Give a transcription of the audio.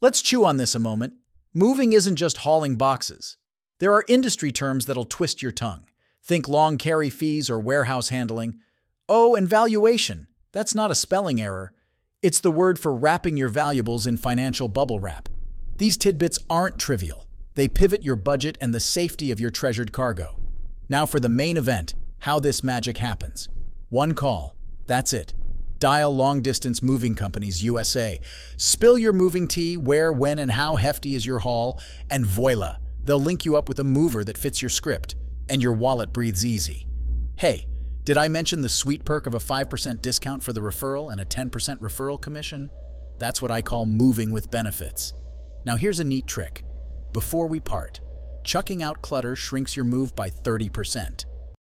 Let's chew on this a moment. Moving isn't just hauling boxes. There are industry terms that'll twist your tongue. Think long carry fees or warehouse handling. Oh, and valuation. That's not a spelling error. It's the word for wrapping your valuables in financial bubble wrap. These tidbits aren't trivial. They pivot your budget and the safety of your treasured cargo. Now for the main event, how this magic happens. One call. That's it. Dial Long Distance Moving Companies USA. Spill your moving tea, where, when, and how hefty is your haul, and voila, they'll link you up with a mover that fits your script, and your wallet breathes easy. Hey, did I mention the sweet perk of a 5% discount for the referral and a 10% referral commission? That's what I call moving with benefits. Now here's a neat trick. Before we part, chucking out clutter shrinks your move by 30%.